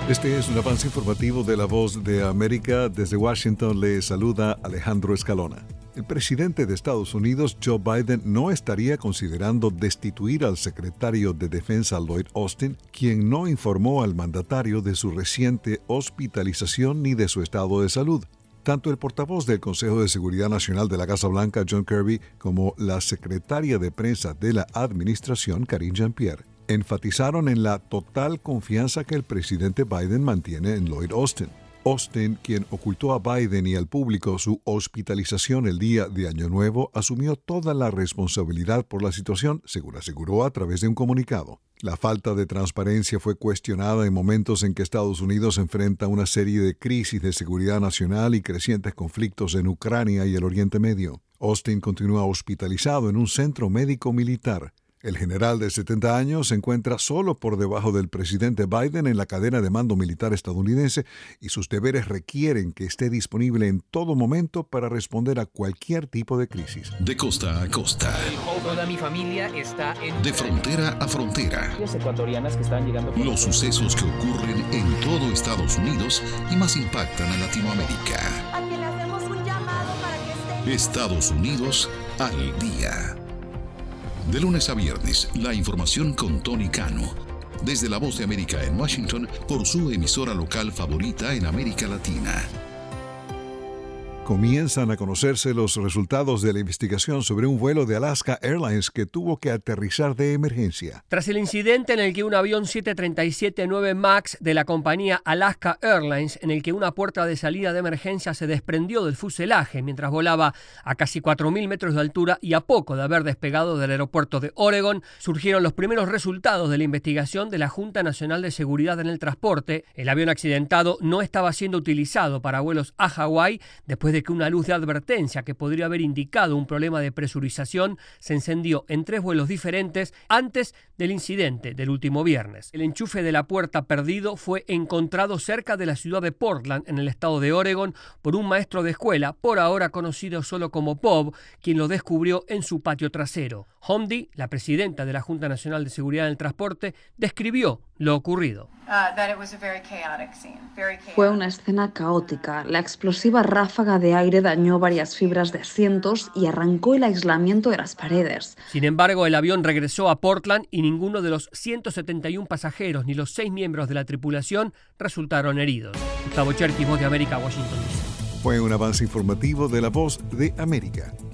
Este es un avance informativo de La Voz de América. Desde Washington le saluda Alejandro Escalona. El presidente de Estados Unidos, Joe Biden, no estaría considerando destituir al secretario de Defensa Lloyd Austin, quien no informó al mandatario de su reciente hospitalización ni de su estado de salud. Tanto el portavoz del Consejo de Seguridad Nacional de la Casa Blanca, John Kirby, como la secretaria de prensa de la administración, Karine Jean-Pierre, enfatizaron en la total confianza que el presidente Biden mantiene en Lloyd Austin. Austin, quien ocultó a Biden y al público su hospitalización el día de Año Nuevo, asumió toda la responsabilidad por la situación, según aseguró a través de un comunicado. La falta de transparencia fue cuestionada en momentos en que Estados Unidos enfrenta una serie de crisis de seguridad nacional y crecientes conflictos en Ucrania y el Oriente Medio. Austin continúa hospitalizado en un centro médico militar. El general de 70 años se encuentra solo por debajo del presidente Biden en la cadena de mando militar estadounidense y sus deberes requieren que esté disponible en todo momento para responder a cualquier tipo de crisis. De costa a costa. Toda mi familia está en... De frontera a frontera. Las ecuatorianas que están llegando... Los sucesos que ocurren en todo Estados Unidos y más impactan a Latinoamérica. A quien le hacemos un llamado para que esté... Estados Unidos al día. De lunes a viernes, la información con Tony Cano. Desde La Voz de América en Washington, por su emisora local favorita en América Latina. Comienzan a conocerse los resultados de la investigación sobre un vuelo de Alaska Airlines que tuvo que aterrizar de emergencia. Tras el incidente en el que un avión 737-9 MAX de la compañía Alaska Airlines, en el que una puerta de salida de emergencia se desprendió del fuselaje mientras volaba a casi 4.000 metros de altura y a poco de haber despegado del aeropuerto de Oregon, surgieron los primeros resultados de la investigación de la Junta Nacional de Seguridad en el Transporte. El avión accidentado no estaba siendo utilizado para vuelos a Hawái después de que una luz de advertencia que podría haber indicado un problema de presurización se encendió en 3 vuelos diferentes antes del incidente del último viernes. El enchufe de la puerta perdido fue encontrado cerca de la ciudad de Portland, en el estado de Oregon, por un maestro de escuela, por ahora conocido solo como Bob, quien lo descubrió en su patio trasero. Hamdi, la presidenta de la Junta Nacional de Seguridad en el Transporte, describió lo ocurrido. Fue una escena caótica. La explosiva ráfaga de aire dañó varias fibras de asientos y arrancó el aislamiento de las paredes. Sin embargo, el avión regresó a Portland y ninguno de los 171 pasajeros ni los 6 miembros de la tripulación resultaron heridos. Gustavo Cherkis, Voz de América, Washington DC. Fue un avance informativo de La Voz de América.